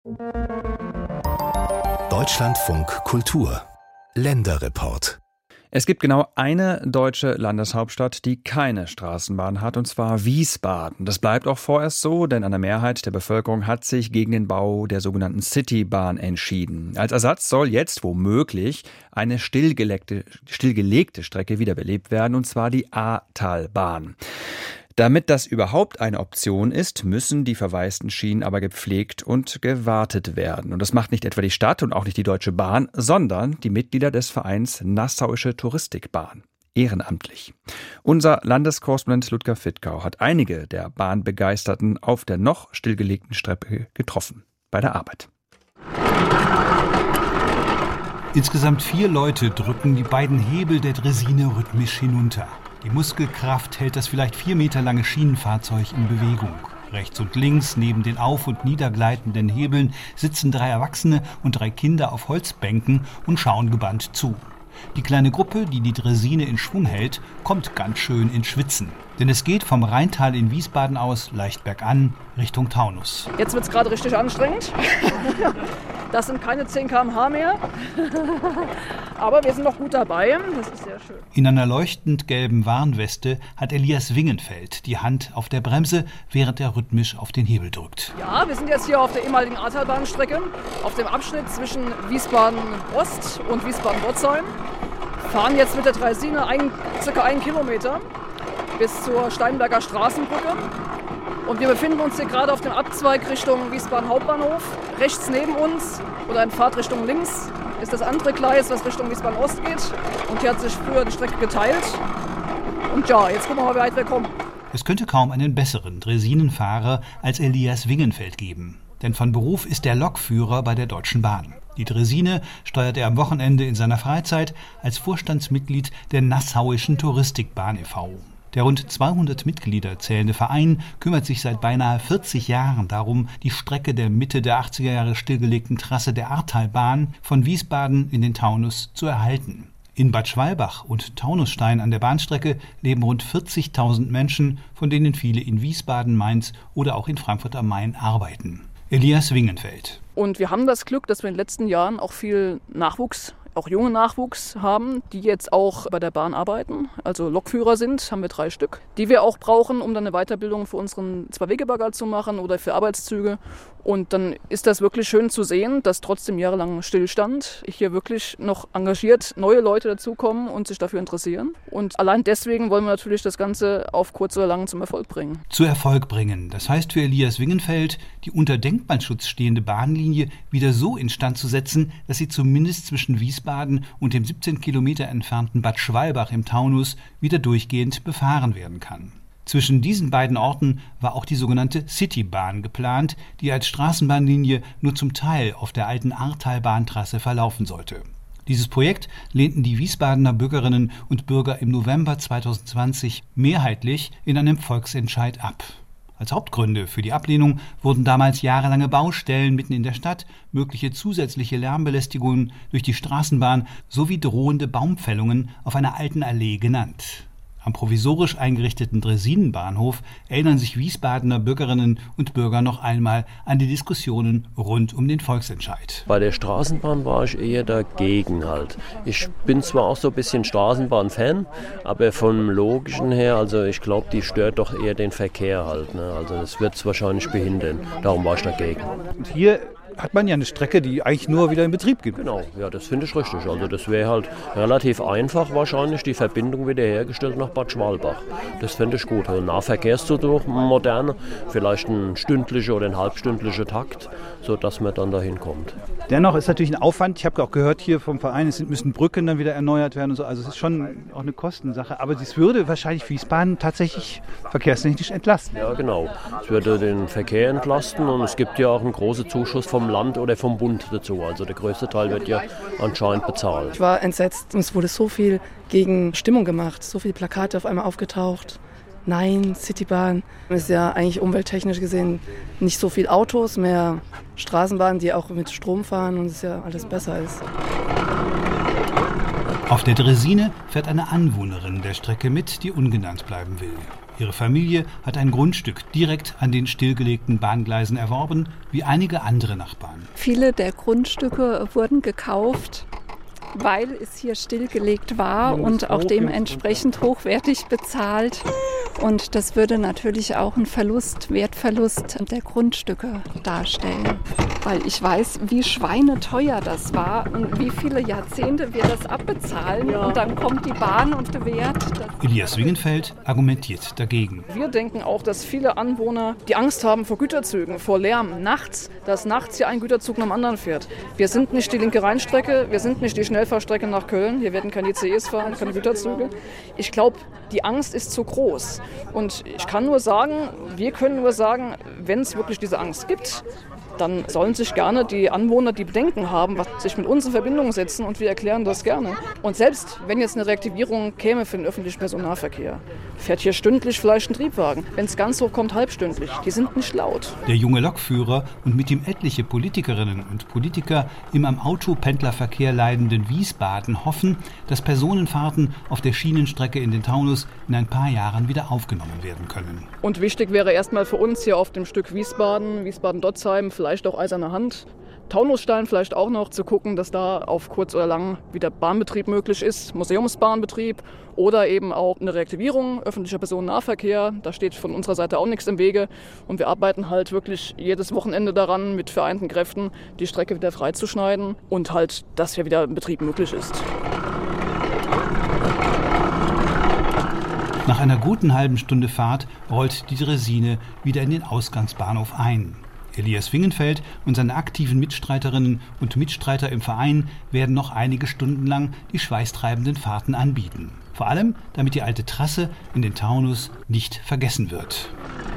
Deutschlandfunk Kultur Länderreport. Es gibt genau eine deutsche Landeshauptstadt, die keine Straßenbahn hat, und zwar Wiesbaden. Das bleibt auch vorerst so, denn eine Mehrheit der Bevölkerung hat sich gegen den Bau der sogenannten Citybahn entschieden. Als Ersatz soll jetzt womöglich eine stillgelegte Strecke wiederbelebt werden, und zwar die Ahrtalbahn. Damit das überhaupt eine Option ist, müssen die verwaisten Schienen aber gepflegt und gewartet werden. Und das macht nicht etwa die Stadt und auch nicht die Deutsche Bahn, sondern die Mitglieder des Vereins Nassauische Touristikbahn. Ehrenamtlich. Unser Landeskorrespondent Ludger Fittkau hat einige der Bahnbegeisterten auf der noch stillgelegten Strecke getroffen. Bei der Arbeit. Insgesamt 4 Leute drücken die beiden Hebel der Draisine rhythmisch hinunter. Die Muskelkraft hält das vielleicht 4 Meter lange Schienenfahrzeug in Bewegung. Rechts und links, neben den auf- und niedergleitenden Hebeln, sitzen 3 Erwachsene und 3 Kinder auf Holzbänken und schauen gebannt zu. Die kleine Gruppe, die die Draisine in Schwung hält, kommt ganz schön ins Schwitzen. Denn es geht vom Rheintal in Wiesbaden aus leicht bergan Richtung Taunus. Jetzt wird es gerade richtig anstrengend. Das sind keine 10 km/h mehr. Aber wir sind noch gut dabei. Das ist sehr schön. In einer leuchtend gelben Warnweste hat Elias Wingenfeld die Hand auf der Bremse, während er rhythmisch auf den Hebel drückt. Ja, wir sind jetzt hier auf der ehemaligen Ahrtalbahnstrecke, auf dem Abschnitt zwischen Wiesbaden-Ost und Wiesbaden-Botzheim. Fahren jetzt mit der Draisine ca. 1 Kilometer bis zur Steinberger Straßenbrücke. Und wir befinden uns hier gerade auf dem Abzweig Richtung Wiesbaden Hauptbahnhof. Rechts neben uns oder in Fahrtrichtung links ist das andere Gleis, was Richtung Wiesbaden Ost geht. Und hier hat sich früher die Strecke geteilt. Und ja, jetzt gucken wir mal, wie weit wir kommen. Es könnte kaum einen besseren Draisinenfahrer als Elias Wingenfeld geben. Denn von Beruf ist er Lokführer bei der Deutschen Bahn. Die Draisine steuert er am Wochenende in seiner Freizeit als Vorstandsmitglied der Nassauischen Touristikbahn e.V. Der rund 200 Mitglieder zählende Verein kümmert sich seit beinahe 40 Jahren darum, die Strecke der Mitte der 80er Jahre stillgelegten Trasse der Ahrtalbahn von Wiesbaden in den Taunus zu erhalten. In Bad Schwalbach und Taunusstein an der Bahnstrecke leben rund 40.000 Menschen, von denen viele in Wiesbaden, Mainz oder auch in Frankfurt am Main arbeiten. Elias Wingenfeld. Und wir haben das Glück, dass wir in den letzten Jahren auch viel Nachwuchs, auch junge Nachwuchs haben, die jetzt auch bei der Bahn arbeiten, also Lokführer sind, haben wir 3 Stück, die wir auch brauchen, um dann eine Weiterbildung für unseren Zwei-Wege-Bagger zu machen oder für Arbeitszüge. Und dann ist das wirklich schön zu sehen, dass trotz dem jahrelangen Stillstand hier wirklich noch engagiert neue Leute dazukommen und sich dafür interessieren. Und allein deswegen wollen wir natürlich das Ganze auf kurz oder lang zum Erfolg bringen. Zu Erfolg bringen, das heißt für Elias Wingenfeld, die unter Denkmalschutz stehende Bahnlinie wieder so instand zu setzen, dass sie zumindest zwischen Wiesbaden und dem 17 Kilometer entfernten Bad Schwalbach im Taunus wieder durchgehend befahren werden kann. Zwischen diesen beiden Orten war auch die sogenannte Citybahn geplant, die als Straßenbahnlinie nur zum Teil auf der alten Ahrtalbahntrasse verlaufen sollte. Dieses Projekt lehnten die Wiesbadener Bürgerinnen und Bürger im November 2020 mehrheitlich in einem Volksentscheid ab. Als Hauptgründe für die Ablehnung wurden damals jahrelange Baustellen mitten in der Stadt, mögliche zusätzliche Lärmbelästigungen durch die Straßenbahn sowie drohende Baumfällungen auf einer alten Allee genannt. Am provisorisch eingerichteten Draisinenbahnhof erinnern sich Wiesbadener Bürgerinnen und Bürger noch einmal an die Diskussionen rund um den Volksentscheid. Bei der Straßenbahn war ich eher dagegen halt. Ich bin zwar auch so ein bisschen Straßenbahn-Fan, aber vom Logischen her, also ich glaube, die stört doch eher den Verkehr halt. Ne? Also das wird es wahrscheinlich behindern. Darum war ich dagegen. Und hier hat man ja eine Strecke, die eigentlich nur wieder in Betrieb gibt. Genau, ja, das finde ich richtig. Also das wäre halt relativ einfach wahrscheinlich, die Verbindung wiederhergestellt nach Bad Schwalbach. Das finde ich gut. Also Nahverkehrszug, moderne, vielleicht ein stündlicher oder ein halbstündlicher Takt, sodass man dann dahin kommt. Dennoch ist natürlich ein Aufwand. Ich habe auch gehört hier vom Verein, es müssen Brücken dann wieder erneuert werden und so. Also es ist schon auch eine Kostensache. Aber es würde wahrscheinlich Wiesbaden tatsächlich verkehrstechnisch entlasten. Ja, genau. Es würde den Verkehr entlasten und es gibt ja auch einen großen Zuschuss vom Land oder vom Bund dazu. Also der größte Teil wird ja anscheinend bezahlt. Ich war entsetzt. Es wurde so viel gegen Stimmung gemacht, so viele Plakate auf einmal aufgetaucht. Nein, Citybahn ist ja eigentlich umwelttechnisch gesehen nicht so viel Autos, mehr Straßenbahnen, die auch mit Strom fahren und es ja alles besser ist. Auf der Draisine fährt eine Anwohnerin der Strecke mit, die ungenannt bleiben will. Ihre Familie hat ein Grundstück direkt an den stillgelegten Bahngleisen erworben, wie einige andere Nachbarn. Viele der Grundstücke wurden gekauft, weil es hier stillgelegt war und auch dementsprechend hochwertig bezahlt. Und das würde natürlich auch einen Wertverlust der Grundstücke darstellen. Weil ich weiß, wie schweineteuer das war und wie viele Jahrzehnte wir das abbezahlen. Ja. Und dann kommt die Bahn und der Wert. Elias Wingenfeld argumentiert dagegen. Wir denken auch, dass viele Anwohner die Angst haben vor Güterzügen, vor Lärm. Dass nachts hier ein Güterzug nach dem anderen fährt. Wir sind nicht die linke Rheinstrecke, wir sind nicht die Schnellfahrstrecke nach Köln. Hier werden keine ICEs fahren, keine Güterzüge. Ich glaube, die Angst ist zu groß. Und wir können nur sagen, wenn es wirklich diese Angst gibt, dann sollen sich gerne die Anwohner, die Bedenken haben, sich mit uns in Verbindung setzen und wir erklären das gerne. Und selbst wenn jetzt eine Reaktivierung käme für den öffentlichen Personennahverkehr, fährt hier stündlich vielleicht ein Triebwagen. Wenn es ganz hoch kommt, halbstündlich. Die sind nicht laut. Der junge Lokführer und mit ihm etliche Politikerinnen und Politiker im am Autopendlerverkehr leidenden Wiesbaden hoffen, dass Personenfahrten auf der Schienenstrecke in den Taunus in ein paar Jahren wieder aufgenommen werden können. Und wichtig wäre erstmal für uns hier auf dem Stück Wiesbaden-Dotzheim, vielleicht auch Eiserne Hand, Taunusstein vielleicht auch noch, zu gucken, dass da auf kurz oder lang wieder Bahnbetrieb möglich ist, Museumsbahnbetrieb oder eben auch eine Reaktivierung, öffentlicher Personennahverkehr. Da steht von unserer Seite auch nichts im Wege und wir arbeiten halt wirklich jedes Wochenende daran, mit vereinten Kräften die Strecke wieder freizuschneiden und halt, dass hier wieder Betrieb möglich ist. Nach einer guten halben Stunde Fahrt rollt die Draisine wieder in den Ausgangsbahnhof ein. Elias Wingenfeld und seine aktiven Mitstreiterinnen und Mitstreiter im Verein werden noch einige Stunden lang die schweißtreibenden Fahrten anbieten. Vor allem, damit die alte Trasse in den Taunus nicht vergessen wird.